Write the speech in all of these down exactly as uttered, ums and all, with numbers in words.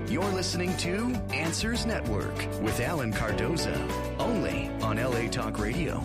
You're listening to Answers Network with Alan Cardoza, only on L A Talk Radio.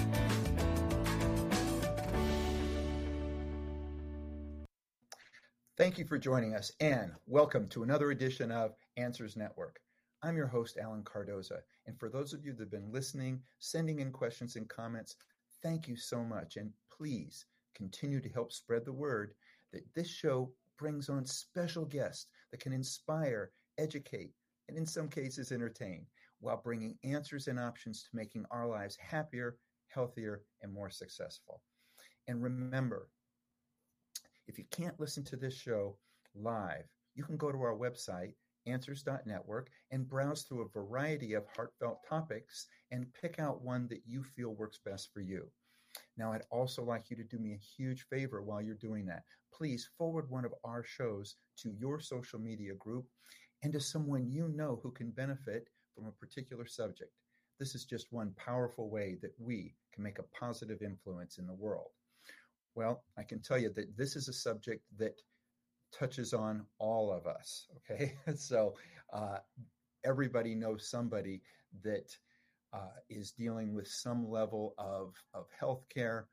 Thank you for joining us, and welcome to another edition of Answers Network. I'm your host, Alan Cardoza, and for those of you that have been listening, sending in questions and comments, thank you so much, and please continue to help spread the word that this show brings on special guests that can inspire, educate, and in some cases entertain, while bringing answers and options to making our lives happier, healthier, and more successful. And remember, if you can't listen to this show live, you can go to our website, answers dot network, and browse through a variety of heartfelt topics and pick out one that you feel works best for you. Now, I'd also like you to do me a huge favor while you're doing that. Please forward one of our shows to your social media group and to someone you know who can benefit from a particular subject. This is just one powerful way that we can make a positive influence in the world. Well, I can tell you that this is a subject that touches on all of us, okay? So uh, everybody knows somebody that uh, is dealing with some level of, of health care.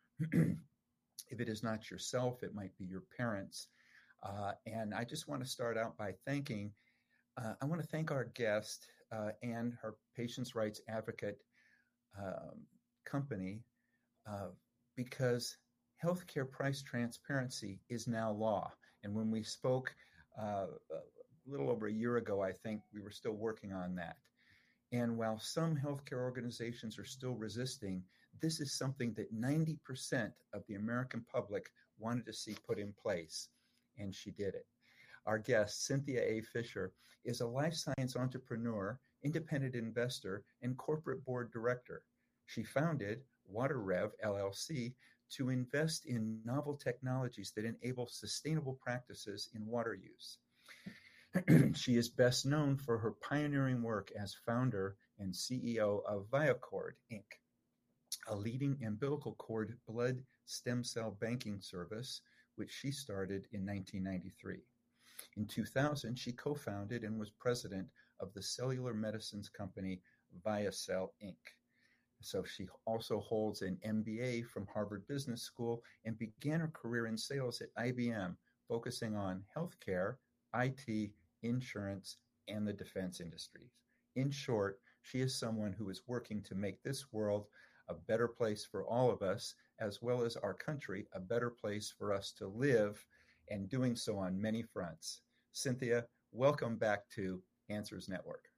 If it is not yourself, it might be your parents. Uh, and I just want to start out by thanking, uh, I want to thank our guest uh, and her patients' rights advocate um, company uh, because healthcare price transparency is now law. And when we spoke uh, a little over a year ago, I think we were still working on that. And while some healthcare organizations are still resisting, this is something that ninety percent of the American public wanted to see put in place, and she did it. Our guest, Cynthia A. Fisher, is a life science entrepreneur, independent investor, and corporate board director. She founded WaterRev, L L C, to invest in novel technologies that enable sustainable practices in water use. She is best known for her pioneering work as founder and C E O of Viacord, Incorporated, a leading umbilical cord blood stem cell banking service, which she started in nineteen ninety-three. In two thousand, she co-founded and was president of the cellular medicines company ViaCell, Incorporated. So she also holds an M B A from Harvard Business School and began her career in sales at I B M, focusing on healthcare, I T, insurance, and the defense industries. In short, she is someone who is working to make this world a better place for all of us, as well as our country a better place for us to live, and doing so on many fronts. Cynthia, welcome back to Answers Network.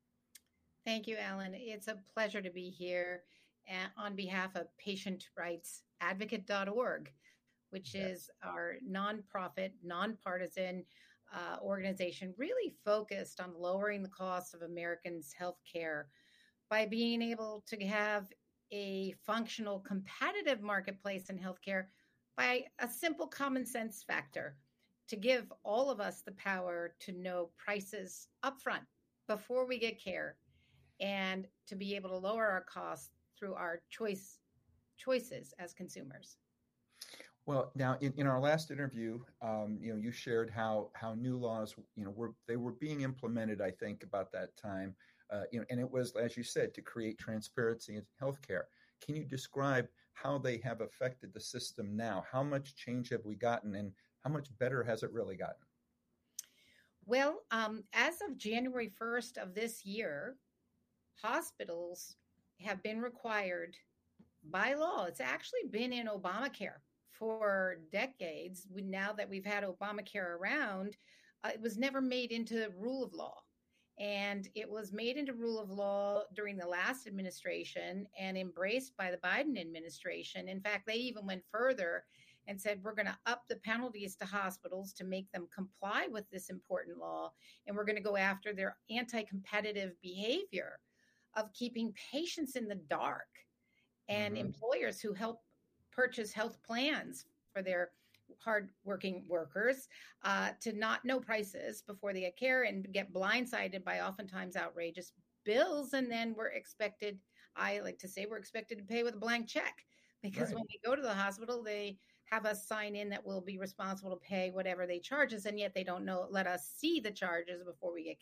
Thank you, Alan. It's a pleasure to be here on behalf of patient rights advocate dot org, which yes. is our nonprofit, nonpartisan uh, organization really focused on lowering the cost of Americans' health care by being able to have a functional, competitive marketplace in healthcare by a simple common sense factor to give all of us the power to know prices upfront before we get care, and to be able to lower our costs through our choice choices as consumers. Well, now in, in our last interview, um, you know, you shared how how new laws, you know, were they were being implemented. I think about that time, uh, you know, and it was, as you said, to create transparency in healthcare. Can you describe how they have affected the system now? How much change have we gotten, and how much better has it really gotten? Well, um, as of January first of this year, hospitals have been required by law. It's actually been in Obamacare for decades. We, now that we've had Obamacare around, uh, it was never made into rule of law. And it was made into rule of law during the last administration and embraced by the Biden administration. In fact, they even went further and said, we're going to up the penalties to hospitals to make them comply with this important law. And we're going to go after their anti-competitive behavior of keeping patients in the dark and mm-hmm. employers who help purchase health plans for their hardworking workers uh, to not know prices before they get care and get blindsided by oftentimes outrageous bills. And then we're expected, I like to say, we're expected to pay with a blank check, because right. when we go to the hospital, they have us sign in that we'll be responsible to pay whatever they charge us. And yet they don't know, let us see the charges before we get care.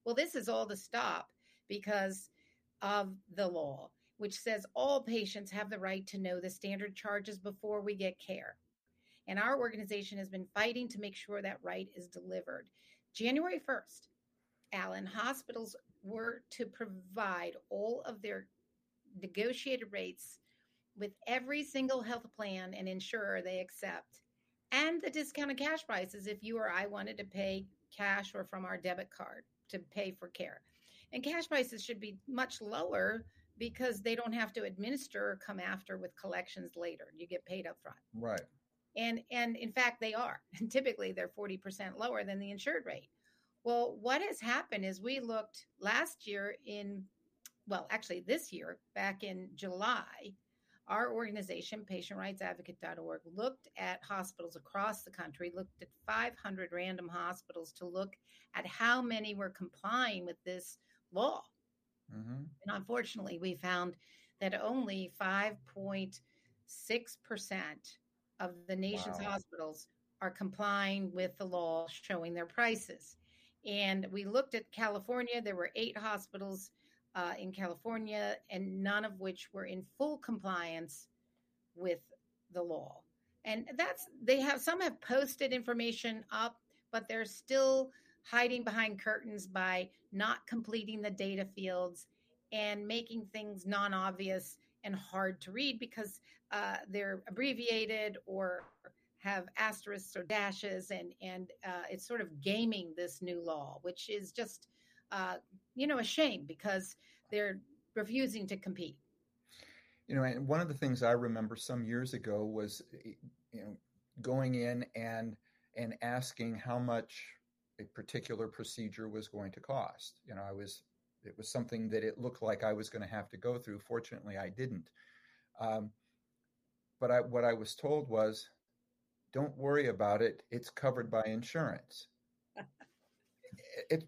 Well, this is all to stop because of the law, which says all patients have the right to know the standard charges before we get care. And our organization has been fighting to make sure that right is delivered. January first, Alan, hospitals were to provide all of their negotiated rates with every single health plan and insurer they accept, and the discounted cash prices if you or I wanted to pay cash or from our debit card to pay for care. And cash prices should be much lower because they don't have to administer or come after with collections later. You get paid up front. Right. And and in fact, they are. And typically, they're forty percent lower than the insured rate. Well, what has happened is we looked last year in, well, actually this year, back in July, our organization, patient rights advocate dot org, looked at hospitals across the country, looked at five hundred random hospitals to look at how many were complying with this law. Mm-hmm. And unfortunately, we found that only five point six percent of the nation's wow. hospitals are complying with the law, showing their prices. And we looked at California. There were eight hospitals uh, in California, and none of which were in full compliance with the law. And that's, they have, some have posted information up, but they're still hiding behind curtains by not completing the data fields and making things non-obvious and hard to read because uh, they're abbreviated or have asterisks or dashes, and and uh, it's sort of gaming this new law, which is just, uh, you know, a shame because they're refusing to compete. You know, and one of the things I remember some years ago was, you know, going in and and asking how much a particular procedure was going to cost. You know, I was, it was something that it looked like I was going to have to go through. Fortunately, I didn't. Um, but I, what I was told was, don't worry about it. It's covered by insurance. it,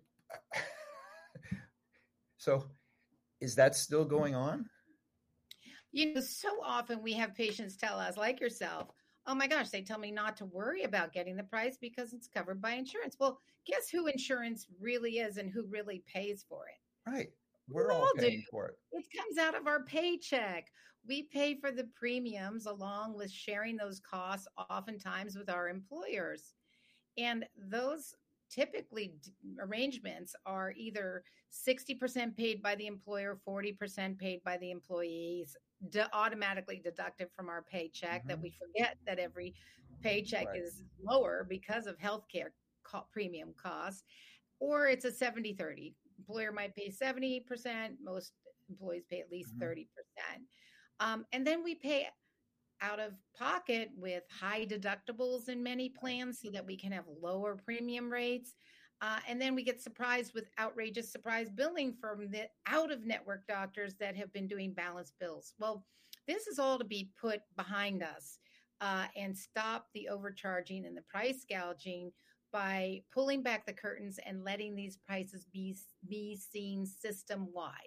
so is that still going on? You know, so often we have patients tell us, like yourself, oh my gosh, they tell me not to worry about getting the price because it's covered by insurance. Well, guess who insurance really is and who really pays for it? Right. We're all paying do. for it. It comes out of our paycheck. We pay for the premiums along with sharing those costs oftentimes with our employers. And those typically d- arrangements are either sixty percent paid by the employer, forty percent paid by the employees, de- automatically deducted from our paycheck, mm-hmm. that we forget that every paycheck right. is lower because of healthcare co- premium costs, or it's a seventy thirty. Employer might pay seventy percent. Most employees pay at least mm-hmm. thirty percent. Um, and then we pay out of pocket with high deductibles in many plans so that we can have lower premium rates. Uh, and then we get surprised with outrageous surprise billing from the out-of-network doctors that have been doing balanced bills. Well, this is all to be put behind us uh, and stop the overcharging and the price gouging by pulling back the curtains and letting these prices be, be seen system-wide.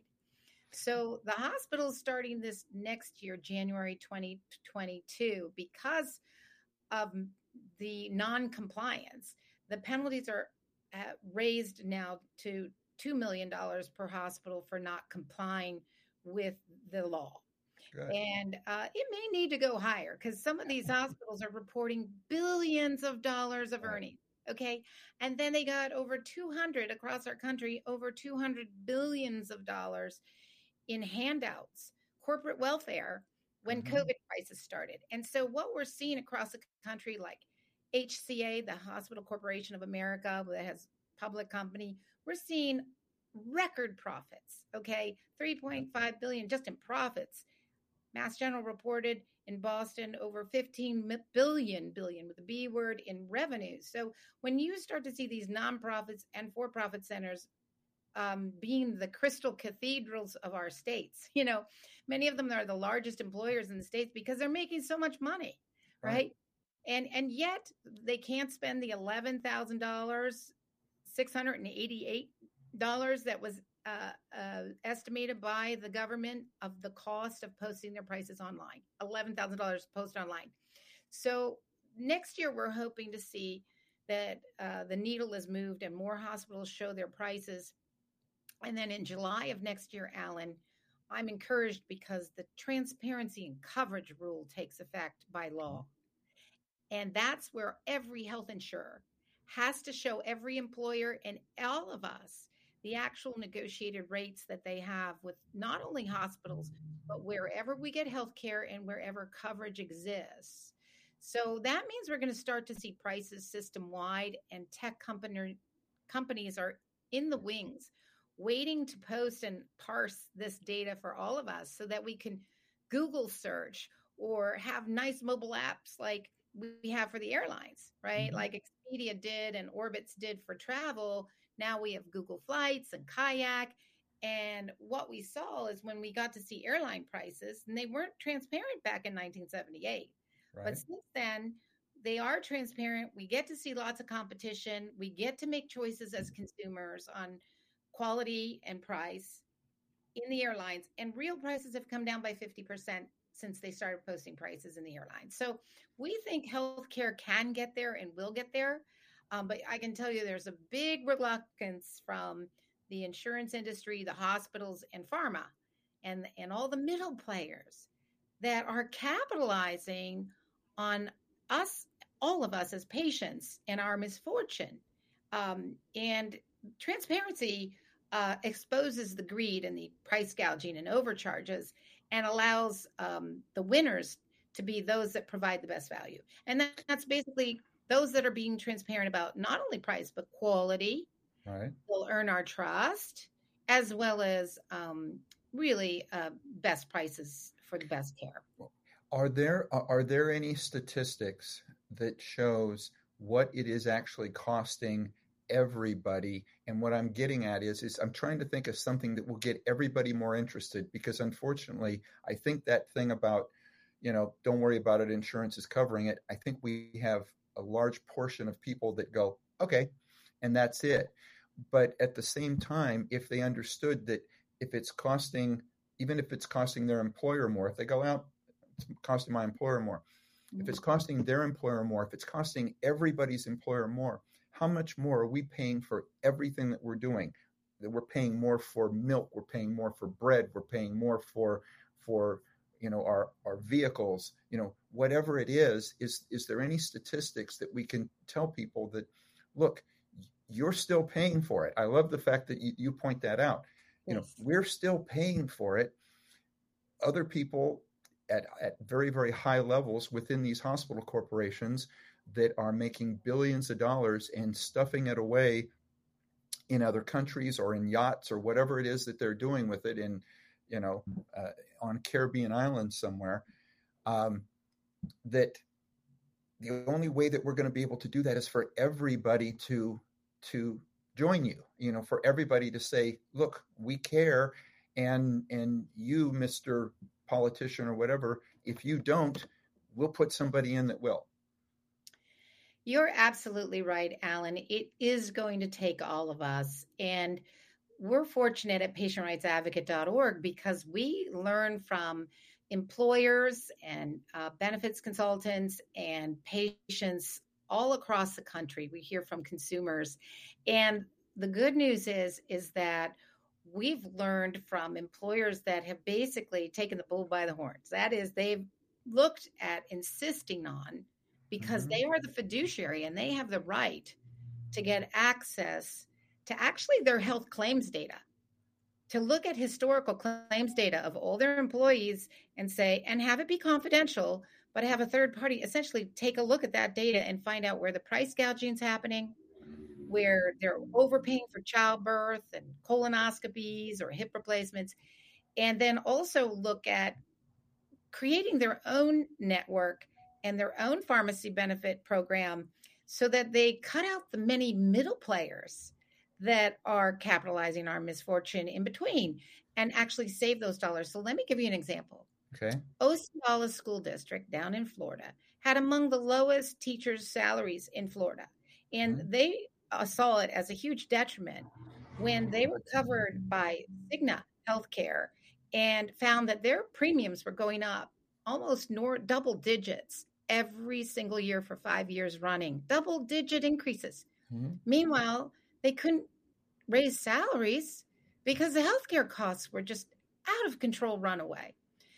So the hospital's starting this next year, January twenty twenty-two, because of the non-compliance. The penalties are uh, raised now to two million dollars per hospital for not complying with the law. Good. And uh, it may need to go higher because some of these hospitals are reporting billions of dollars of earnings. Okay. And then they got over two hundred across our country, over two hundred billions of dollars in handouts, corporate welfare, when mm-hmm. COVID crisis started. And so what we're seeing across the country, like H C A, the Hospital Corporation of America, that has public company, we're seeing record profits, okay? three point five billion dollars just in profits. Mass General reported in Boston over fifteen billion, billion with the B word, in revenues. So when you start to see these nonprofits and for-profit centers Um, being the crystal cathedrals of our states. You know, many of them are the largest employers in the states because they're making so much money, right? right? And and yet they can't spend the eleven thousand dollars, six hundred eighty-eight dollars that was uh, uh, estimated by the government of the cost of posting their prices online, eleven thousand dollars posted online. So next year, we're hoping to see that uh, the needle is moved and more hospitals show their prices And then in July of next year, Alan, I'm encouraged because the transparency and coverage rule takes effect by law. And that's where every health insurer has to show every employer and all of us the actual negotiated rates that they have with not only hospitals, but wherever we get healthcare and wherever coverage exists. So that means we're going to start to see prices system-wide, and tech company, companies are in the wings waiting to post and parse this data for all of us so that we can Google search or have nice mobile apps like we have for the airlines, right? Mm-hmm. Like Expedia did and Orbitz did for travel. Now we have Google Flights and Kayak. And what we saw is when we got to see airline prices, and they weren't transparent back in nineteen seventy-eight. Right. But since then, they are transparent. We get to see lots of competition. We get to make choices as consumers on quality and price in the airlines. And real prices have come down by fifty percent since they started posting prices in the airlines. So we think healthcare can get there and will get there. Um, but I can tell you there's a big reluctance from the insurance industry, the hospitals, and pharma, and, and all the middle players that are capitalizing on us, all of us as patients, and our misfortune. Um, and transparency uh, exposes the greed and the price gouging and overcharges, and allows um, the winners to be those that provide the best value. And that, that's basically those that are being transparent about not only price, but quality. Right. Will earn our trust, as well as um, really uh, best prices for the best care. Are there are there any statistics that shows what it is actually costing everybody? And what I'm getting at is, is I'm trying to think of something that will get everybody more interested, because unfortunately, I think that thing about, you know, don't worry about it, insurance is covering it. I think we have a large portion of people that go, okay, and that's it. But at the same time, if they understood that if it's costing, even if it's costing their employer more, if they go out, it's costing my employer more. Mm-hmm. If it's costing their employer more, if it's costing everybody's employer more, how much more are we paying for everything that we're doing? That we're paying more for milk, we're paying more for bread, we're paying more for, for you know, our, our vehicles, you know, whatever it is, is, is there any statistics that we can tell people that, look, you're still paying for it? I love the fact that you, you point that out. You know, yes. We're still paying for it. Other people at, at very, very high levels within these hospital corporations that are making billions of dollars and stuffing it away in other countries or in yachts or whatever it is that they're doing with it in, you know, uh, on Caribbean islands somewhere, um, that the only way that we're going to be able to do that is for everybody to to join you, you know, for everybody to say, look, we care. And, and you, Mister Politician or whatever, if you don't, we'll put somebody in that will. You're absolutely right, Alan. It is going to take all of us. And we're fortunate at patient rights advocate dot org because we learn from employers and uh, benefits consultants and patients all across the country. We hear from consumers. And the good news is, is that we've learned from employers that have basically taken the bull by the horns. That is, they've looked at insisting on, because mm-hmm. they are the fiduciary and they have the right to get access to actually their health claims data, to look at historical claims data of all their employees and say, and have it be confidential, but have a third party essentially take a look at that data and find out where the price gouging is happening, where they're overpaying for childbirth and colonoscopies or hip replacements, and then also look at creating their own network and their own pharmacy benefit program so that they cut out the many middle players that are capitalizing our misfortune in between and actually save those dollars. So let me give you an example. Okay. Osceola School District down in Florida had among the lowest teachers' salaries in Florida. And mm-hmm. they uh, saw it as a huge detriment when they were covered by Cigna Healthcare and found that their premiums were going up almost nor- double digits every single year for five years running, double digit increases. Mm-hmm. Meanwhile, they couldn't raise salaries because the healthcare costs were just out of control runaway.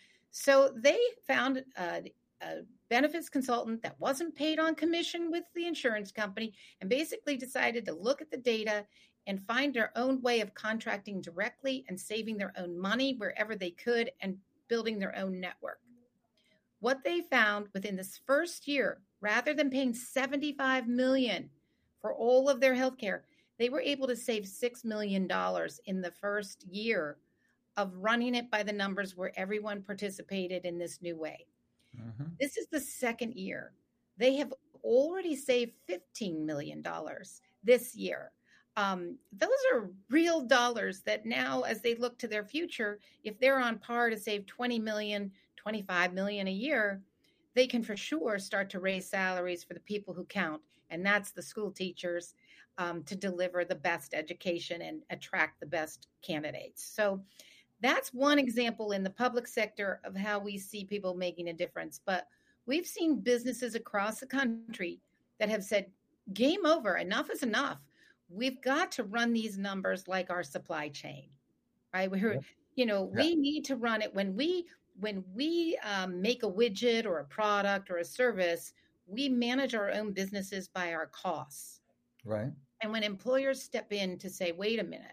So they found a, a benefits consultant that wasn't paid on commission with the insurance company and basically decided to look at the data and find their own way of contracting directly and saving their own money wherever they could and building their own network. What they found within this first year, rather than paying seventy-five million dollars for all of their healthcare, they were able to save six million dollars in the first year of running it by the numbers where everyone participated in this new way. Mm-hmm. This is the second year. They have already saved fifteen million dollars this year. Um, those are real dollars that now, as they look to their future, if they're on par to save twenty million, twenty-five million a year, they can for sure start to raise salaries for the people who count. And that's the school teachers um, to deliver the best education and attract the best candidates. So that's one example in the public sector of how we see people making a difference. But we've seen businesses across the country that have said, game over, enough is enough. We've got to run these numbers like our supply chain, right? We're, yeah. you know, yeah. we need to run it when we when we um, make a widget or a product or a service, we manage our own businesses by our costs. Right. And when employers step in to say, wait a minute,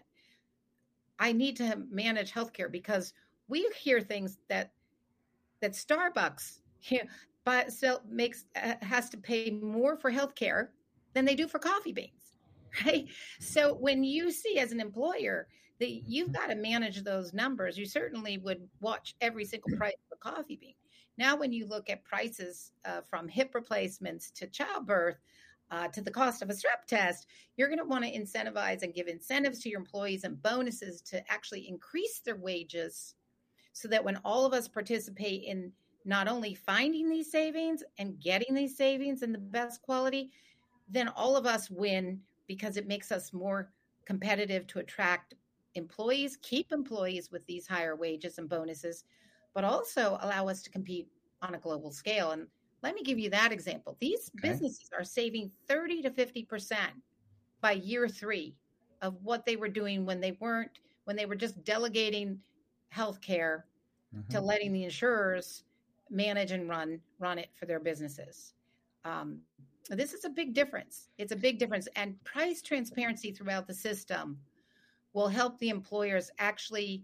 I need to manage healthcare, because we hear things that that Starbucks you know, but so makes uh, has to pay more for healthcare than they do for coffee beans, right? So when you see as an employer that you've got to manage those numbers, you certainly would watch every single price of a coffee bean. Now, when you look at prices uh, from hip replacements to childbirth, Uh, to the cost of a strep test, you're going to want to incentivize and give incentives to your employees and bonuses to actually increase their wages so that when all of us participate in not only finding these savings and getting these savings in the best quality, then all of us win, because it makes us more competitive to attract employees, keep employees with these higher wages and bonuses, but also allow us to compete on a global scale. And let me give you that example. These okay. businesses are saving thirty to fifty percent by year three of what they were doing when they weren't, when they were just delegating healthcare mm-hmm. to letting the insurers manage and run, run it for their businesses. Um, this is a big difference. It's a big difference. And price transparency throughout the system will help the employers actually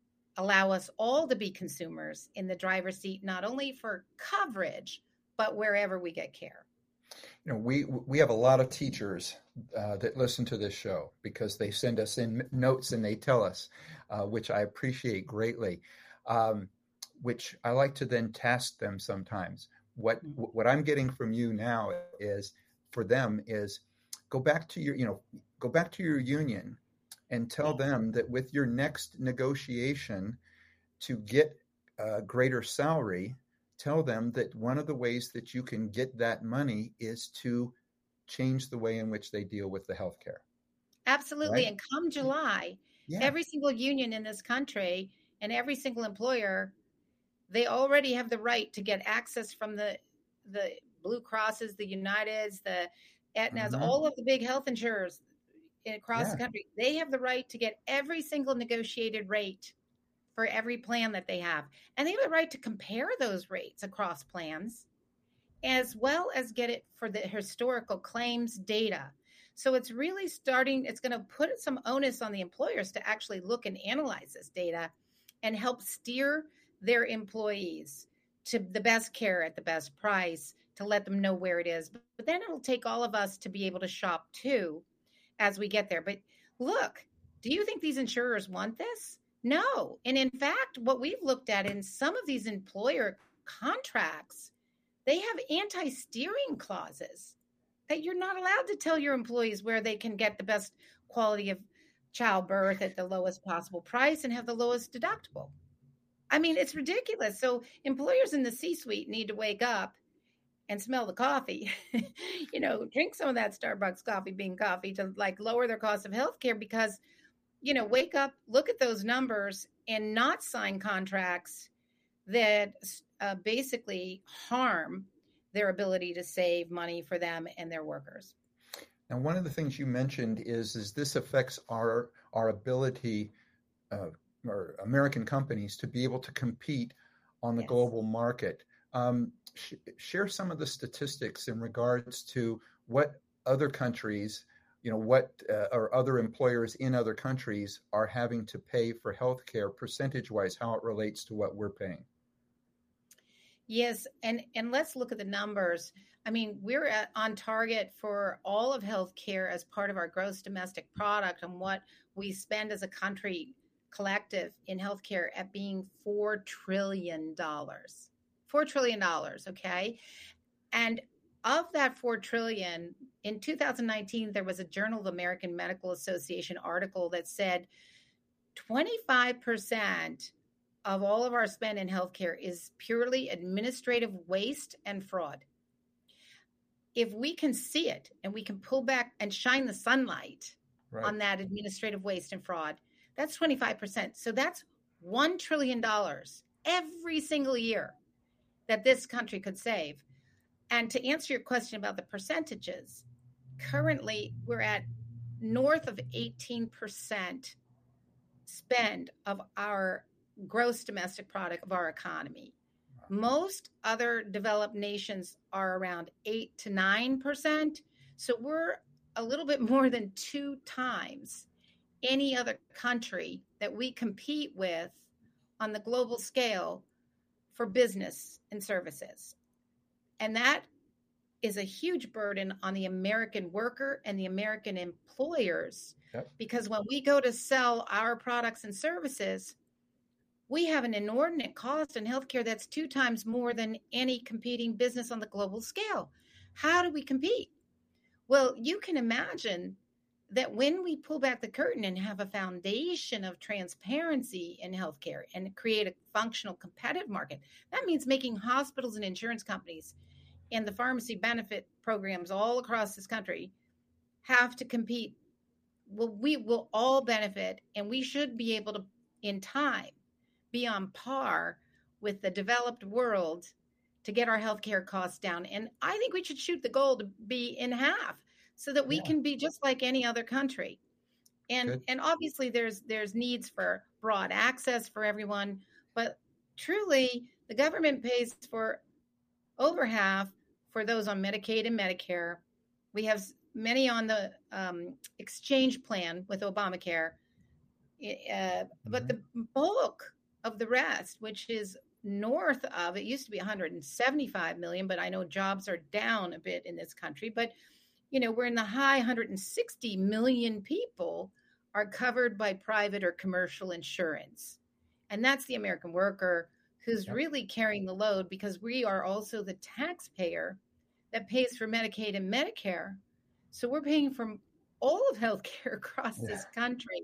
allow us all to be consumers in the driver's seat, not only for coverage, but wherever we get care. You know, we we have a lot of teachers uh, that listen to this show because they send us in notes and they tell us, uh, which I appreciate greatly, um, which I like to then task them sometimes. What what I'm getting from you now is, for them, is go back to your, you know, go back to your union and tell them that with your next negotiation to get a greater salary, tell them that one of the ways that you can get that money is to change the way in which they deal with the healthcare. Absolutely. Right? And come July, yeah. every single union in this country and every single employer, they already have the right to get access from the the Blue Crosses, the Uniteds, the Aetnas, mm-hmm. all of the big health insurers across yeah. the country. They have the right to get every single negotiated rate for every plan that they have. And they have the right to compare those rates across plans, as well as get it for the historical claims data. So it's really starting, it's going to put some onus on the employers to actually look and analyze this data and help steer their employees to the best care at the best price, to let them know where it is. But then it'll take all of us to be able to shop too as we get there. But look, do you think these insurers want this? No. And in fact, what we've looked at in some of these employer contracts, they have anti-steering clauses that you're not allowed to tell your employees where they can get the best quality of childbirth at the lowest possible price and have the lowest deductible. I mean, it's ridiculous. So employers in the C-suite need to wake up and smell the coffee, you know, drink some of that Starbucks coffee bean coffee to like lower their cost of healthcare, because, you know, wake up, look at those numbers and not sign contracts that uh, basically harm their ability to save money for them and their workers. Now, one of the things you mentioned is, is this affects our our ability uh, or American companies to be able to compete on the Yes. global market. Um, sh- share some of the statistics in regards to what other countries, you know, what uh, or other employers in other countries are having to pay for healthcare percentage-wise, how it relates to what we're paying. Yes, and and let's look at the numbers. I mean, we're at, on target for all of healthcare as part of our gross domestic product and what we spend as a country collective in healthcare at being four trillion dollars. four trillion dollars, okay? And of that four trillion dollars, in two thousand nineteen, there was a Journal of the American Medical Association article that said twenty-five percent of all of our spend in healthcare is purely administrative waste and fraud. If we can see it and we can pull back and shine the sunlight right. on that administrative waste and fraud, that's twenty-five percent. So that's one trillion dollars every single year that this country could save. And to answer your question about the percentages, currently we're at north of eighteen percent spend of our gross domestic product of our economy. Most other developed nations are around eight to nine percent. So we're a little bit more than two times any other country that we compete with on the global scale for business and services. And that is a huge burden on the American worker and the American employers. Yep. Because when we go to sell our products and services, we have an inordinate cost in healthcare that's two times more than any competing business on the global scale. How do we compete? Well, you can imagine that when we pull back the curtain and have a foundation of transparency in healthcare and create a functional competitive market, that means making hospitals and insurance companies and the pharmacy benefit programs all across this country have to compete. Well, we will all benefit, and we should be able to, in time, be on par with the developed world to get our healthcare costs down. And I think we should shoot the goal to be in half so that we yeah. can be just like any other country. And Good. and obviously there's there's needs for broad access for everyone, but truly the government pays for over half for those on Medicaid and Medicare. We have many on the um, exchange plan with Obamacare, uh, mm-hmm. but the bulk of the rest, which is north of, it used to be one hundred seventy-five million, but I know jobs are down a bit in this country, but you know, we're in the high one hundred sixty million people are covered by private or commercial insurance. And that's the American worker who's yep. really carrying the load, because we are also the taxpayer that pays for Medicaid and Medicare. So we're paying for all of healthcare across yeah. this country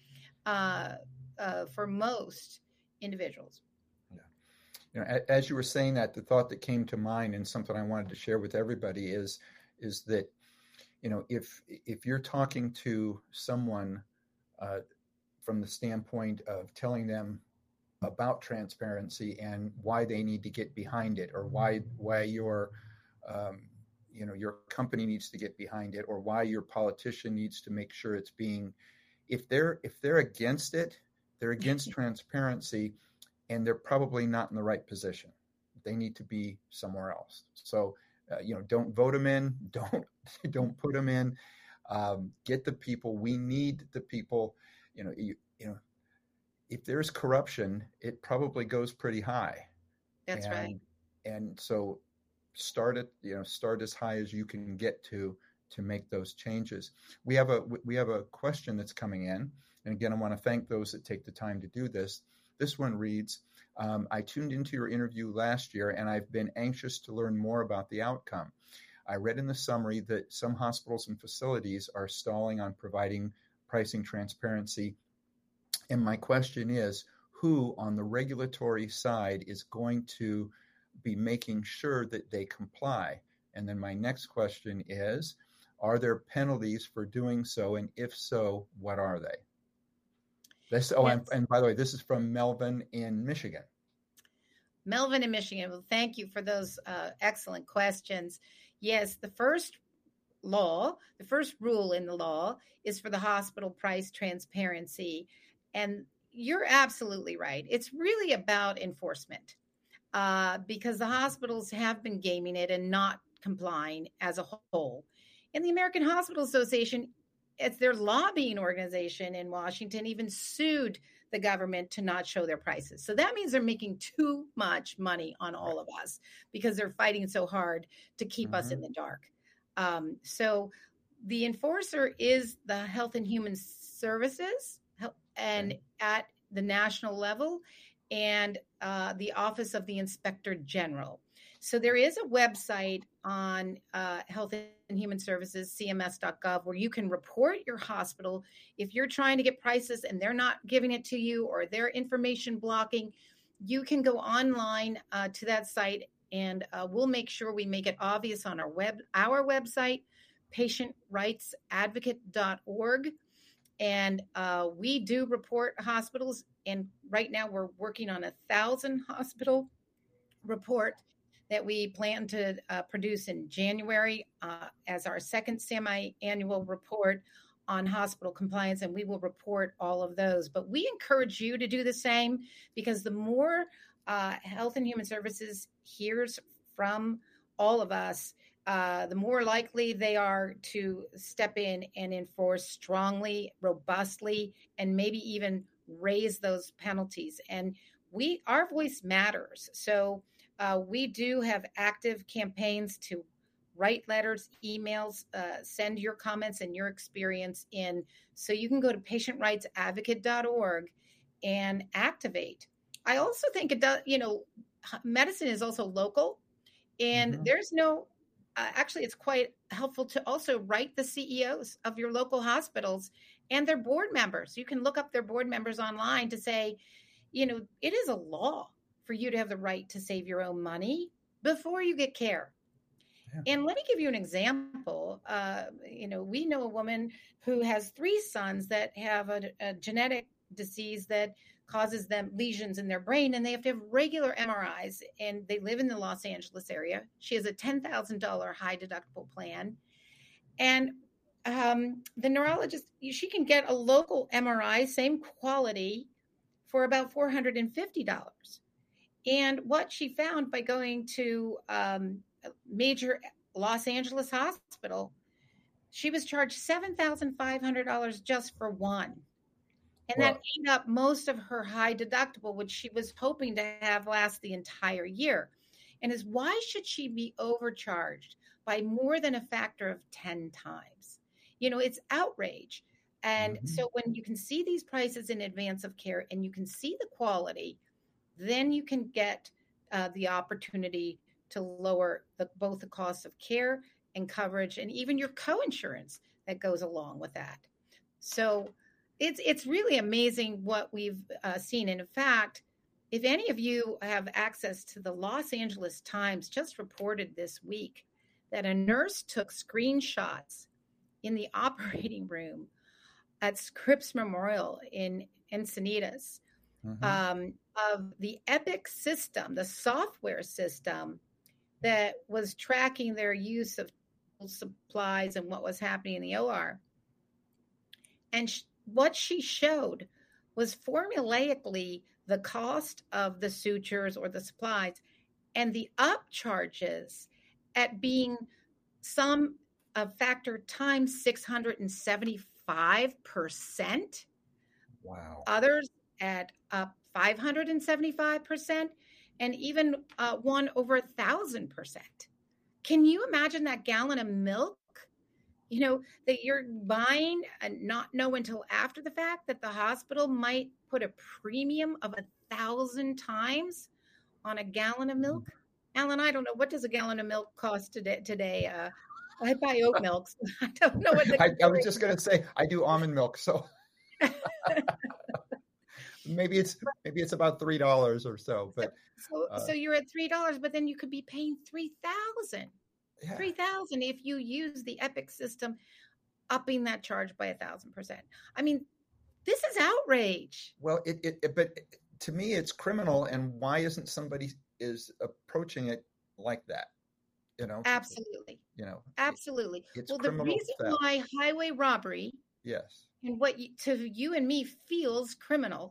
uh, uh, for most individuals. Yeah. You know, as you were saying that, the thought that came to mind and something I wanted to share with everybody is, is that, you know, if, if you're talking to someone uh, from the standpoint of telling them about transparency and why they need to get behind it, or why, why your, um, you know, your company needs to get behind it, or why your politician needs to make sure it's being, if they're, if they're against it, they're against transparency, and they're probably not in the right position. They need to be somewhere else. So, uh, you know, don't vote them in. Don't, don't put them in. Um, get the people. We need the people. You know, you, you know, if there's corruption, it probably goes pretty high. That's and, right. And so, start it. You know, start as high as you can get to to make those changes. We have a we have a question that's coming in. And again, I want to thank those that take the time to do this. This one reads, um, I tuned into your interview last year, and I've been anxious to learn more about the outcome. I read in the summary that some hospitals and facilities are stalling on providing pricing transparency. And my question is, who on the regulatory side is going to be making sure that they comply? And then my next question is, are there penalties for doing so? And if so, what are they? This, oh, yes. and, and by the way, this is from Melvin in Michigan. Melvin in Michigan. Well, thank you for those uh, excellent questions. Yes, the first law, the first rule in the law is for the hospital price transparency. And you're absolutely right. It's really about enforcement uh, because the hospitals have been gaming it and not complying as a whole. And the American Hospital Association, it's their lobbying organization in Washington, even sued the government to not show their prices. So that means they're making too much money on all of us because they're fighting so hard to keep mm-hmm. us in the dark. Um, so the enforcer is the Health and Human Services and okay. at the national level and uh, the Office of the Inspector General. So there is a website on uh, Health and Human Services, C M S dot gov, where you can report your hospital if you're trying to get prices and they're not giving it to you or they're information blocking. You can go online uh, to that site, and uh, we'll make sure we make it obvious on our web, our website, patient rights advocate dot org. And uh, we do report hospitals, and right now we're working on a thousand hospital report that we plan to uh, produce in January uh, as our second semi-annual report on hospital compliance, and we will report all of those. But we encourage you to do the same, because the more uh, Health and Human Services hears from all of us, uh, the more likely they are to step in and enforce strongly, robustly, and maybe even raise those penalties. And we, our voice matters. So Uh, we do have active campaigns to write letters, emails, uh, send your comments and your experience in. So you can go to patient rights advocate dot org and activate. I also think it does, you know, medicine is also local, and mm-hmm. there's no, uh, actually it's quite helpful to also write the C E Os of your local hospitals and their board members. You can look up their board members online to say, you know, it is a law for you to have the right to save your own money before you get care. Yeah. And let me give you an example. Uh, you know, we know a woman who has three sons that have a, a genetic disease that causes them lesions in their brain, and they have to have regular M R Is, and they live in the Los Angeles area. She has a ten thousand dollars high deductible plan. And um, the neurologist, she can get a local M R I, same quality, for about four hundred fifty dollars. And what she found by going to um, a major Los Angeles hospital, she was charged seven thousand five hundred dollars just for one. And wow. that ate up most of her high deductible, which she was hoping to have last the entire year. And is why should she be overcharged by more than a factor of ten times? You know, it's outrage. And mm-hmm. so when you can see these prices in advance of care and you can see the quality, then you can get uh, the opportunity to lower the, both the cost of care and coverage and even your coinsurance that goes along with that. So it's it's really amazing what we've uh, seen. And in fact, if any of you have access to the Los Angeles Times, just reported this week that a nurse took screenshots in the operating room at Scripps Memorial in Encinitas Mm-hmm. Um, of the Epic system, the software system that was tracking their use of supplies and what was happening in the O R. And sh- what she showed was formulaically the cost of the sutures or the supplies and the upcharges at being some a factor times six hundred seventy-five percent. Wow. Others at up five hundred seventy-five percent, and even uh, one over a thousand percent. Can you imagine that gallon of milk, you know, that you're buying and not know until after the fact that the hospital might put a premium of a thousand times on a gallon of milk? Alan, I don't know. What does a gallon of milk cost today? today? Uh, I buy oat milk. So I don't know what the I, I was just going to say, I do almond milk. So maybe it's maybe it's about three dollars or so. But so, uh, so you're at three dollars, but then you could be paying three thousand. Yeah. Three thousand if you use the Epic system, upping that charge by a thousand percent. I mean, this is outrage. Well, it, it, it but to me, it's criminal. And why isn't somebody is approaching it like that? You know, absolutely. You know, absolutely. It, it's well, the reason theft. why highway robbery, yes, and what you, to you and me feels criminal,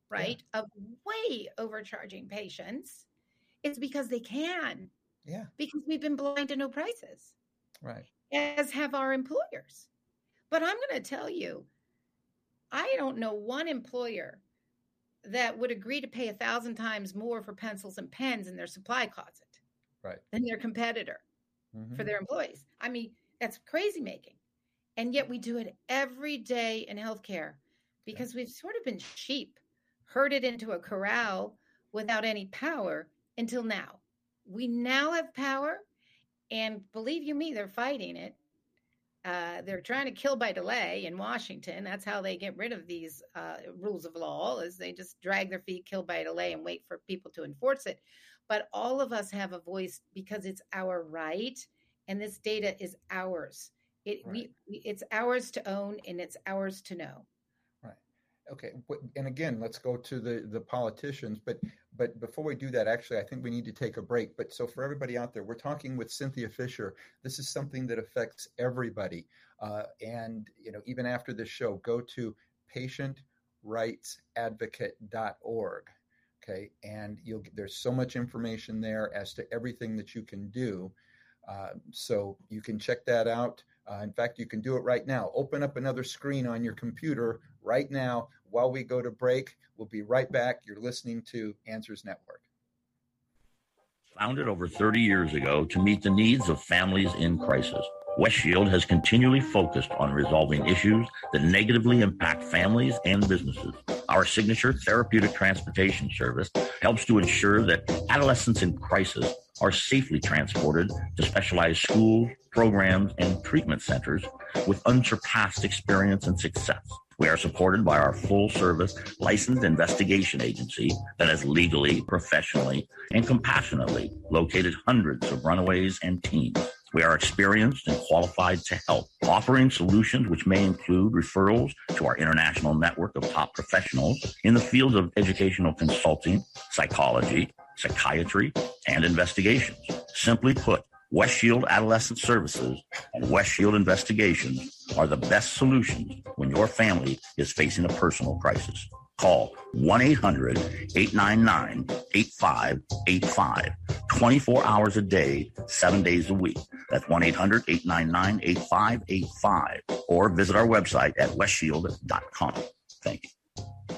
right, yeah. of way overcharging patients, it's because they can. Yeah. Because we've been blind to no prices. Right. As have our employers. But I'm going to tell you, I don't know one employer that would agree to pay a thousand times more for pencils and pens in their supply closet right. than their competitor mm-hmm. for their employees. I mean, that's crazy making. And yet we do it every day in healthcare because yeah. we've sort of been sheep, herded into a corral without any power until now. We now have power, and believe you me, they're fighting it. Uh, they're trying to kill by delay in Washington. That's how they get rid of these uh, rules of law, is they just drag their feet, kill by delay, and wait for people to enforce it. But all of us have a voice because it's our right, and this data is ours. It right. we it's ours to own, and it's ours to know. Right. Okay. And again, let's go to the the politicians. But but before we do that, actually, I think we need to take a break. But so for everybody out there, we're talking with Cynthia Fisher. This is something that affects everybody. Uh, and you know, even after this show, go to patient rights advocate dot org. Okay, and you'll there's so much information there as to everything that you can do. Uh, so you can check that out. Uh, in fact, you can do it right now. Open up another screen on your computer right now while we go to break. We'll be right back. You're listening to Answers Network. Founded over thirty years ago to meet the needs of families in crisis, West Shield has continually focused on resolving issues that negatively impact families and businesses. Our signature therapeutic transportation service helps to ensure that adolescents in crisis are safely transported to specialized schools, programs, and treatment centers with unsurpassed experience and success. We are supported by our full-service licensed investigation agency that has legally, professionally, and compassionately located hundreds of runaways and teens. We are experienced and qualified to help, offering solutions which may include referrals to our international network of top professionals in the fields of educational consulting, psychology, psychiatry, and investigations. Simply put, West Shield Adolescent Services and West Shield Investigations are the best solutions when your family is facing a personal crisis. Call one eight hundred eight nine nine eight five eight five, twenty-four hours a day, seven days a week. That's one eight hundred eight nine nine eight five eight five, or visit our website at west shield dot com. Thank you.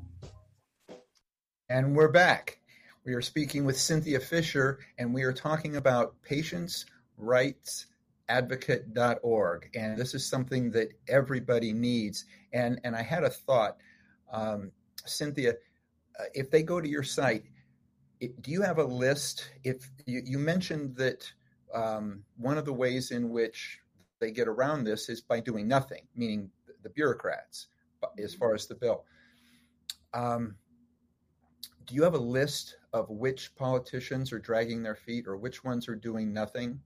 And we're back. We are speaking with Cynthia Fisher, and we are talking about patients rights advocate dot org. And this is something that everybody needs. And, and I had a thought. Um, Cynthia, uh, if they go to your site, it, do you have a list? If you, you mentioned that um, one of the ways in which they get around this is by doing nothing, meaning the bureaucrats, as far as the bill. Um, do you have a list of which politicians are dragging their feet or which ones are doing nothing?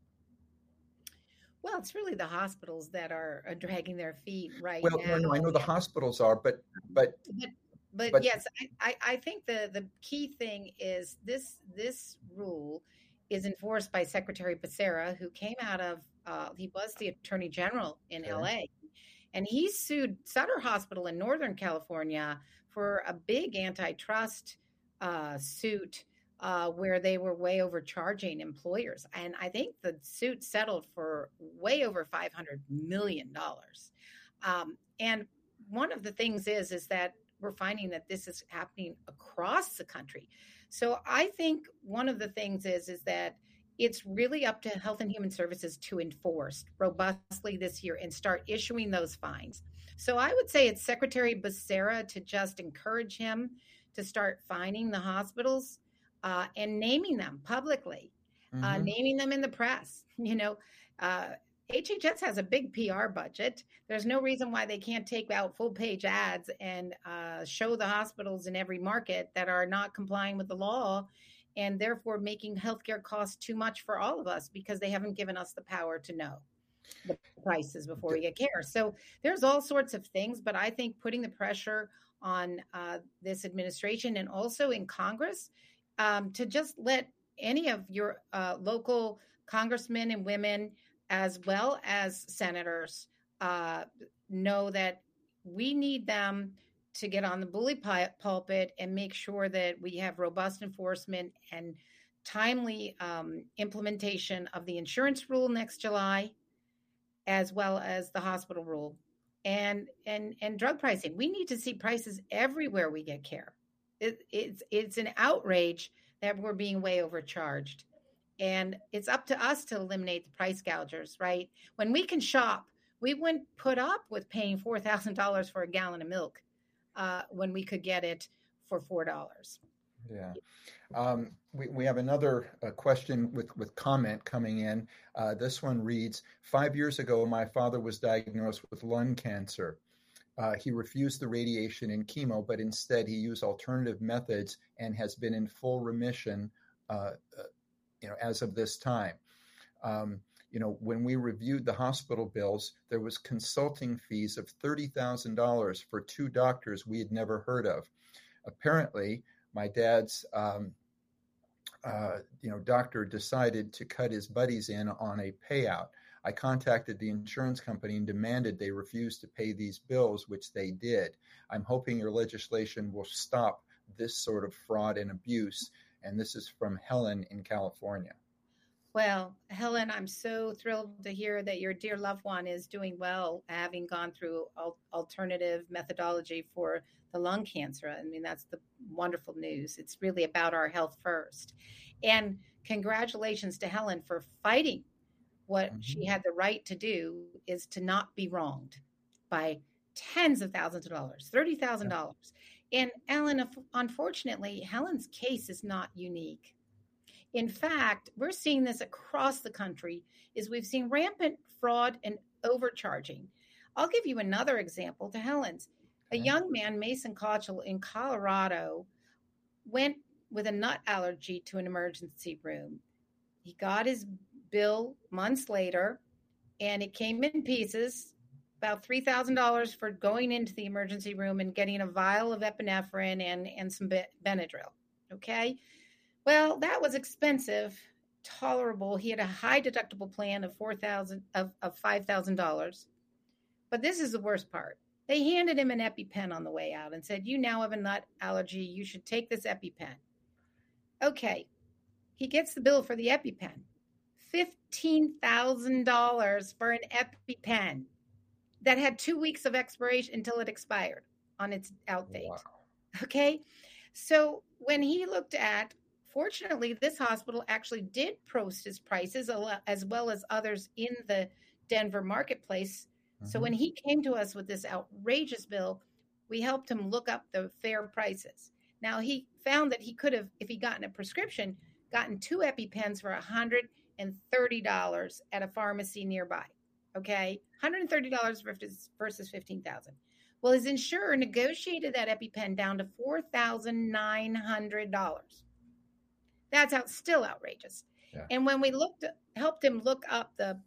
Well, it's really the hospitals that are, are dragging their feet right well, now. Well, no, I know the hospitals are, but but but, but, but yes, I, I think the, the key thing is this this rule is enforced by Secretary Becerra, who came out of uh, he was the Attorney General in okay. L A, and he sued Sutter Hospital in Northern California for a big antitrust uh, suit. Uh, where they were way overcharging employers. And I think the suit settled for way over five hundred million dollars. Um, and one of the things is, is that we're finding that this is happening across the country. So I think one of the things is, is that it's really up to Health and Human Services to enforce robustly this year and start issuing those fines. So I would say it's Secretary Becerra to just encourage him to start fining the hospitals Uh, and naming them publicly, mm-hmm. uh, naming them in the press. You know, uh, H H S has a big P R budget. There's no reason why they can't take out full page ads and uh, show the hospitals in every market that are not complying with the law and therefore making healthcare costs too much for all of us because they haven't given us the power to know the prices before we get care. So there's all sorts of things, but I think putting the pressure on uh, this administration and also in Congress Um, to just let any of your uh, local congressmen and women, as well as senators, uh, know that we need them to get on the bully pi- pulpit and make sure that we have robust enforcement and timely um, implementation of the insurance rule next July, as well as the hospital rule and and and drug pricing. We need to see prices everywhere we get care. It, it's it's an outrage that we're being way overcharged, and it's up to us to eliminate the price gougers. Right? When we can shop, we wouldn't put up with paying four thousand dollars for a gallon of milk uh, when we could get it for four dollars. Yeah. Um, we, we have another uh, question with, with comment coming in. Uh, this one reads, five years ago, my father was diagnosed with lung cancer. Uh, he refused the radiation and chemo, but instead he used alternative methods and has been in full remission uh, uh, you know, as of this time. Um, you know, when we reviewed the hospital bills, there was consulting fees of thirty thousand dollars for two doctors we had never heard of. Apparently, my dad's, um, uh, you know, doctor decided to cut his buddies in on a payout. I contacted the insurance company and demanded they refuse to pay these bills, which they did. I'm hoping your legislation will stop this sort of fraud and abuse. And this is from Helen in California. Well, Helen, I'm so thrilled to hear that your dear loved one is doing well, having gone through al- alternative methodology for the lung cancer. I mean, that's the wonderful news. It's really about our health first. And congratulations to Helen for fighting what mm-hmm. she had the right to do, is to not be wronged by tens of thousands of dollars, thirty thousand dollars. Yeah. And Ellen, unfortunately, Helen's case is not unique. In fact, we're seeing this across the country, is we've seen rampant fraud and overcharging. I'll give you another example to Helen's. A young man, Mason Kochel in Colorado, went with a nut allergy to an emergency room. He got his bill months later, and it came in pieces, about three thousand dollars for going into the emergency room and getting a vial of epinephrine and, and some Benadryl. Okay? Well, that was expensive, tolerable. He had a high deductible plan of four thousand of, of five thousand dollars. But this is the worst part. They handed him an EpiPen on the way out and said, you now have a nut allergy. You should take this EpiPen. Okay. He gets the bill for the EpiPen. fifteen thousand dollars for an EpiPen that had two weeks of expiration until it expired on its out date. Wow. Okay. So when he looked at, fortunately, this hospital actually did post his prices as well as others in the Denver marketplace. Mm-hmm. So when he came to us with this outrageous bill, we helped him look up the fair prices. Now, he found that he could have, if he gotten a prescription, gotten two EpiPens for one hundred thirty dollars at a pharmacy nearby. Okay? one hundred thirty dollars versus, versus fifteen thousand dollars. Well, his insurer negotiated that EpiPen down to four thousand nine hundred dollars. That's out, still outrageous. Yeah. And when we looked, helped him look up the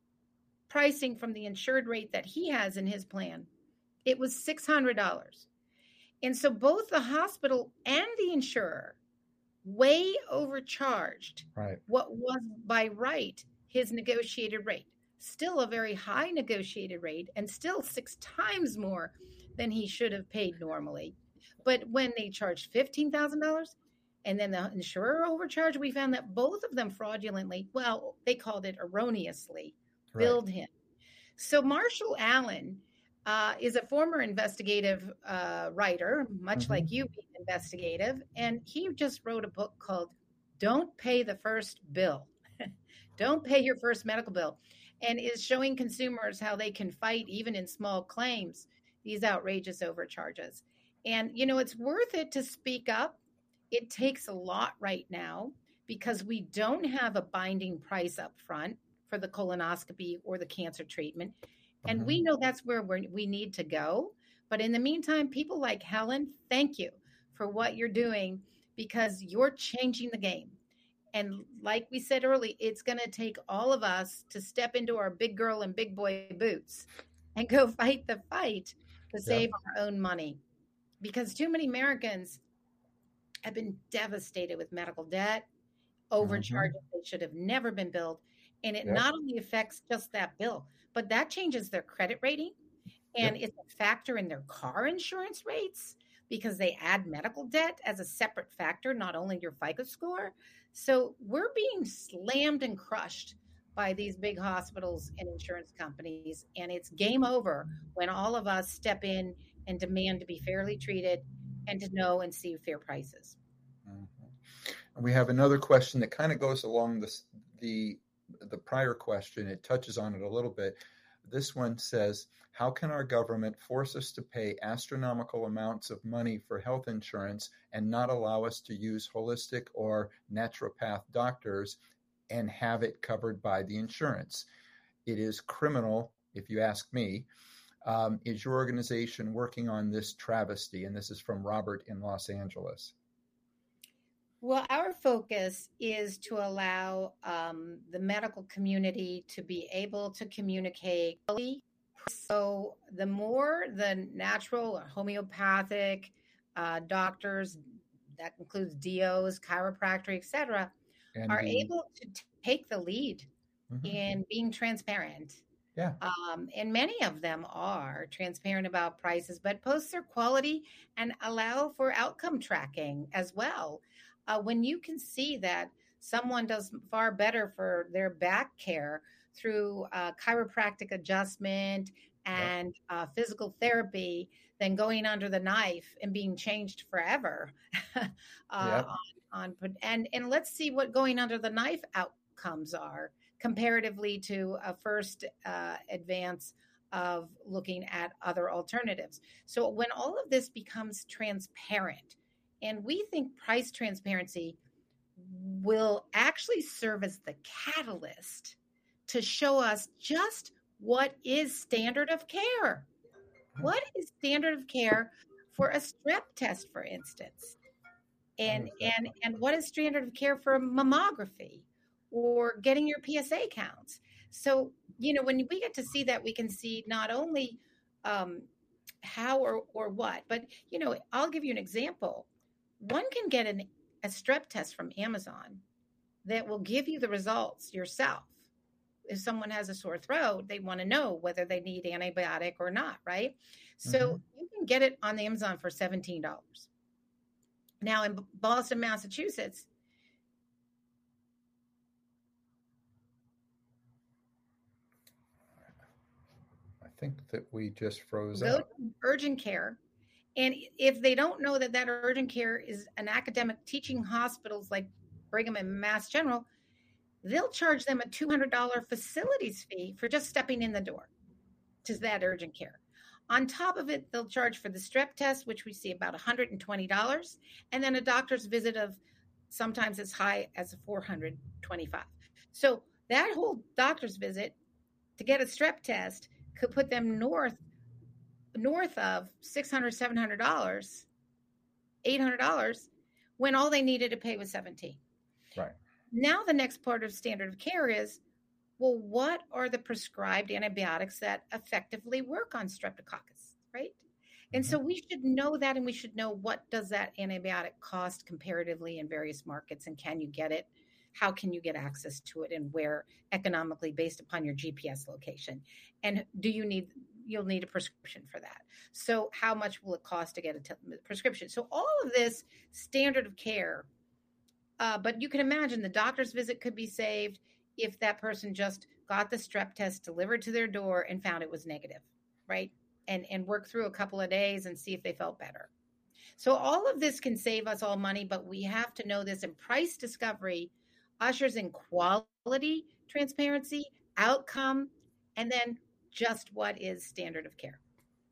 pricing from the insured rate that he has in his plan, it was six hundred dollars. And so both the hospital and the insurer way overcharged right. what was by right his negotiated rate. Still a very high negotiated rate and still six times more than he should have paid normally. But when they charged fifteen thousand dollars and then the insurer overcharged, we found that both of them fraudulently, well, they called it erroneously, right. billed him. So Marshall Allen uh, is a former investigative uh, writer, much mm-hmm. like you being investigative, and he just wrote a book called Don't Pay the First Bill. Don't pay your first medical bill, and is showing consumers how they can fight, even in small claims, these outrageous overcharges. And, you know, it's worth it to speak up. It takes a lot right now because we don't have a binding price up front for the colonoscopy or the cancer treatment. And mm-hmm. we know that's where we're, we need to go. But in the meantime, people like Helen, thank you for what you're doing because you're changing the game. And like we said earlier, it's going to take all of us to step into our big girl and big boy boots and go fight the fight to save yep. our own money. Because too many Americans have been devastated with medical debt, overcharges mm-hmm. they should have never been billed. And it yep. not only affects just that bill, but that changes their credit rating. And Yep. it's a factor in their car insurance rates because they add medical debt as a separate factor, not only your FICO score. So we're being slammed and crushed by these big hospitals and insurance companies. And it's game over when all of us step in and demand to be fairly treated and to know and see fair prices. Mm-hmm. We have another question that kind of goes along this, the the prior question. It touches on it a little bit. This one says, how can our government force us to pay astronomical amounts of money for health insurance and not allow us to use holistic or naturopath doctors and have it covered by the insurance? It is criminal, if you ask me. Um, is your organization working on this travesty? And this is from Robert in Los Angeles. Well, our focus is to allow um, the medical community to be able to communicate. So the more the natural or homeopathic uh, doctors, that includes D Os, chiropractor, et cetera, and are the, able to t- take the lead mm-hmm. in being transparent. Yeah. Um, and many of them are transparent about prices, but post their quality and allow for outcome tracking as well. Uh, when you can see that someone does far better for their back care through uh, chiropractic adjustment and yep. uh, physical therapy than going under the knife and being changed forever. uh, yep. on, on and and let's see what going under the knife outcomes are comparatively to a first uh, advance of looking at other alternatives. So when all of this becomes transparent, and we think price transparency will actually serve as the catalyst to show us just what is standard of care. What is standard of care for a strep test, for instance? And and and what is standard of care for mammography or getting your P S A counts? So, you know, when we get to see that, we can see not only um, how or, or what, but, you know, I'll give you an example. One can get an, a strep test from Amazon that will give you the results yourself. If someone has a sore throat, they want to know whether they need antibiotic or not, right? So mm-hmm. you can get it on Amazon for seventeen dollars. Now in Boston, Massachusetts, I think that we just froze go out. to urgent care. And if they don't know that that urgent care is an academic teaching hospitals like Brigham and Mass General, they'll charge them a two hundred dollars facilities fee for just stepping in the door to that urgent care. On top of it, they'll charge for the strep test, which we see about one hundred twenty dollars, and then a doctor's visit of sometimes as high as four hundred twenty-five dollars. So that whole doctor's visit to get a strep test could put them north north of six hundred dollars, seven hundred dollars, eight hundred dollars, when all they needed to pay was seventeen dollars. Right. Now the next part of standard of care is, well, what are the prescribed antibiotics that effectively work on streptococcus, right? Mm-hmm. And so we should know that, and we should know what does that antibiotic cost comparatively in various markets, and can you get it? How can you get access to it, and where economically based upon your G P S location? And do you need, you'll need a prescription for that. So how much will it cost to get a t- prescription? So all of this standard of care, uh, but you can imagine the doctor's visit could be saved if that person just got the strep test delivered to their door and found it was negative, right? And, and work through a couple of days and see if they felt better. So all of this can save us all money, but we have to know this, and price discovery ushers in quality, transparency, outcome, and then just what is standard of care.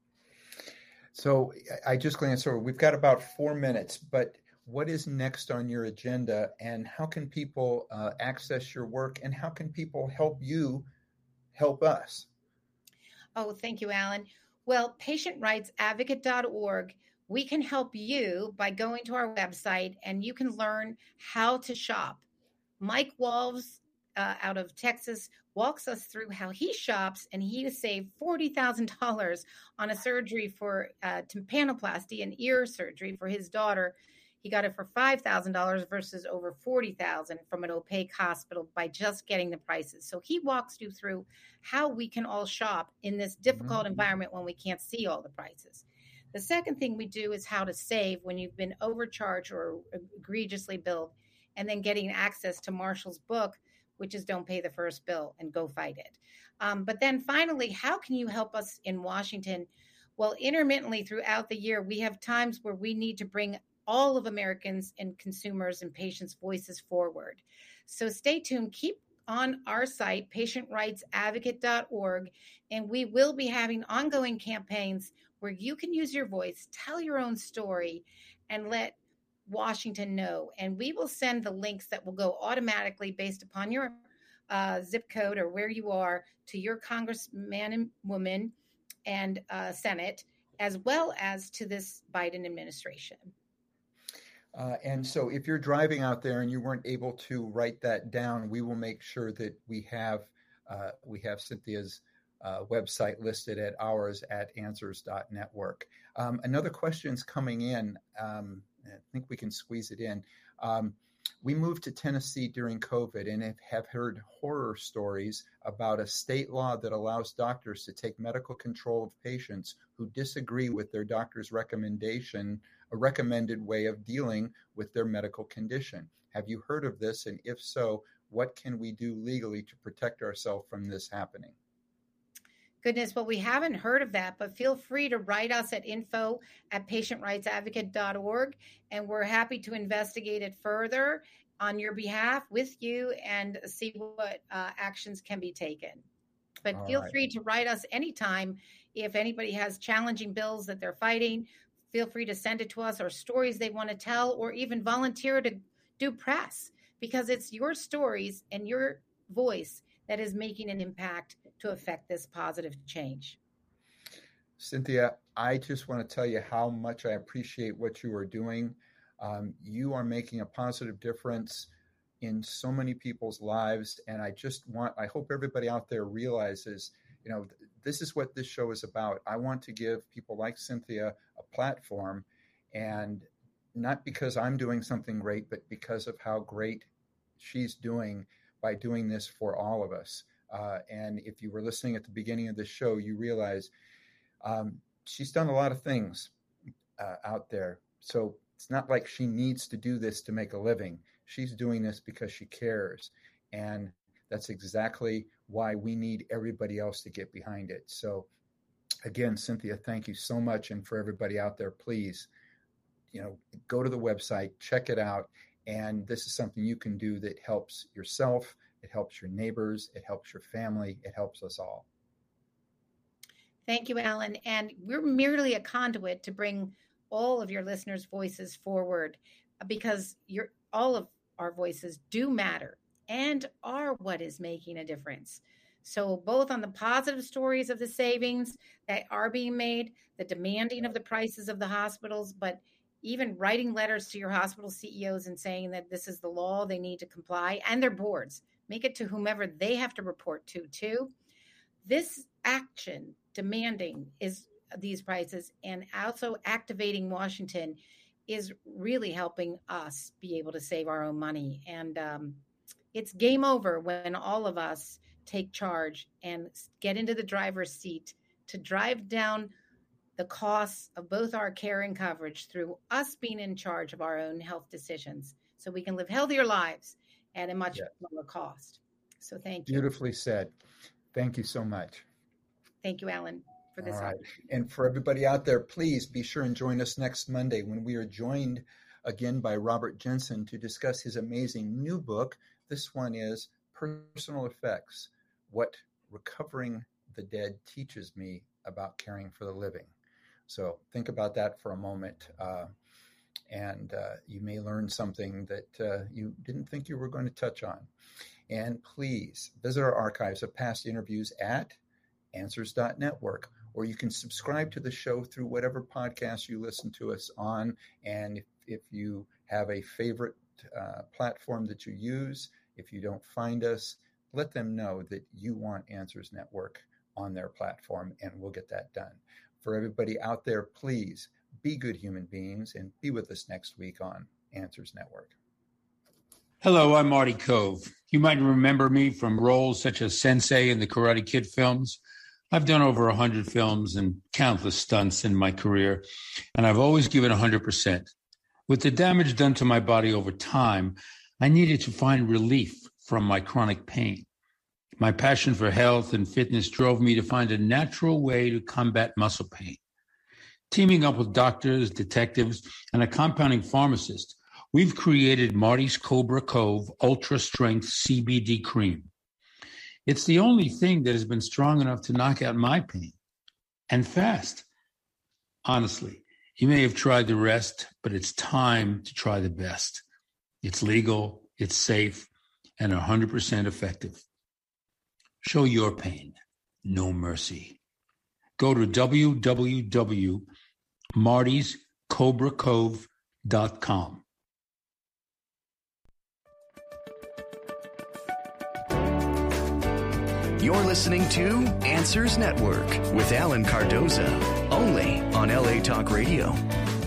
So I just glanced over. We've got about four minutes, but what is next on your agenda, and how can people uh, access your work, and how can people help you help us? Oh, thank you, Alan. Well, patient rights advocate dot org, we can help you by going to our website, and you can learn how to shop. Mike Wolves uh, out of Texas walks us through how he shops, and he saved forty thousand dollars on a surgery for uh, tympanoplasty, an ear surgery for his daughter. He got it for five thousand dollars versus over forty thousand dollars from an opaque hospital by just getting the prices. So he walks you through how we can all shop in this difficult mm-hmm. environment when we can't see all the prices. The second thing we do is how to save when you've been overcharged or egregiously billed, and then getting access to Marshall's book, which is Don't Pay the First Bill and Go Fight It. Um, but then finally, how can you help us in Washington? Well, intermittently throughout the year, we have times where we need to bring all of Americans and consumers and patients' voices forward. So stay tuned. Keep on our site, patient rights advocate dot org, and we will be having ongoing campaigns where you can use your voice, tell your own story, and let Washington know. And we will send the links that will go automatically based upon your uh, zip code or where you are to your congressman and woman and uh, Senate, as well as to this Biden administration. Uh, and so if you're driving out there and you weren't able to write that down, we will make sure that we have uh, we have Cynthia's uh, website listed at ours at answers dot network. Um, another question's coming in. Um, I think we can squeeze it in. Um, we moved to Tennessee during COVID and have heard horror stories about a state law that allows doctors to take medical control of patients who disagree with their doctor's recommendation, a recommended way of dealing with their medical condition. Have you heard of this? And if so, what can we do legally to protect ourselves from this happening? Goodness, well, we haven't heard of that, but feel free to write us at info at patient rights advocate dot org, and we're happy to investigate it further on your behalf with you and see what uh, actions can be taken. But All feel right. free to write us anytime. If anybody has challenging bills that they're fighting, feel free to send it to us, or stories they want to tell, or even volunteer to do press, because it's your stories and your voice that is making an impact to affect this positive change. Cynthia, I just want to tell you how much I appreciate what you are doing. Um, you are making a positive difference in so many people's lives. And I just want, I hope everybody out there realizes, you know, th- this is what this show is about. I want to give people like Cynthia a platform, and not because I'm doing something great, but because of how great she's doing by doing this for all of us. Uh, and if you were listening at the beginning of the show, you realize um, she's done a lot of things uh, out there. So it's not like she needs to do this to make a living. She's doing this because she cares. And that's exactly why we need everybody else to get behind it. So again, Cynthia, thank you so much. And for everybody out there, please, you know, go to the website, check it out. And this is something you can do that helps yourself, it helps your neighbors, it helps your family, it helps us all. Thank you, Alan. And we're merely a conduit to bring all of your listeners' voices forward, because your all of our voices do matter and are what is making a difference. So both on the positive stories of the savings that are being made, the demanding of the prices of the hospitals, but even writing letters to your hospital C E Os and saying that this is the law, they need to comply, and their boards, make it to whomever they have to report to, too. This action demanding is these prices and also activating Washington is really helping us be able to save our own money. And um, it's game over when all of us take charge and get into the driver's seat to drive down the costs of both our care and coverage through us being in charge of our own health decisions, so we can live healthier lives at a much yes. lower cost. So thank you. Beautifully said. Thank you so much. Thank you, Alan, for this. All right. And for everybody out there, please be sure and join us next Monday when we are joined again by Robert Jensen to discuss his amazing new book. This one is Personal Effects, What Recovering the Dead Teaches Me About Caring for the Living. So think about that for a moment, uh, and uh, you may learn something that uh, you didn't think you were going to touch on. And please visit our archives of past interviews at answers dot network, or you can subscribe to the show through whatever podcast you listen to us on. And if, if you have a favorite uh, platform that you use, if you don't find us, let them know that you want Answers Network on their platform, and we'll get that done. For everybody out there, please be good human beings, and be with us next week on Answers Network. Hello, I'm Marty Cove. You might remember me from roles such as Sensei in the Karate Kid films. I've done over one hundred films and countless stunts in my career, and I've always given one hundred percent. With the damage done to my body over time, I needed to find relief from my chronic pain. My passion for health and fitness drove me to find a natural way to combat muscle pain. Teaming up with doctors, detectives, and a compounding pharmacist, we've created Marty's Cobra Cove Ultra Strength C B D Cream. It's the only thing that has been strong enough to knock out my pain, and fast. Honestly, you may have tried the rest, but it's time to try the best. It's legal, it's safe, and one hundred percent effective. Show your pain no mercy. Go to w w w dot martys cobra cove dot com. You're listening to Answers Network with Alan Cardoza, only on L A Talk Radio.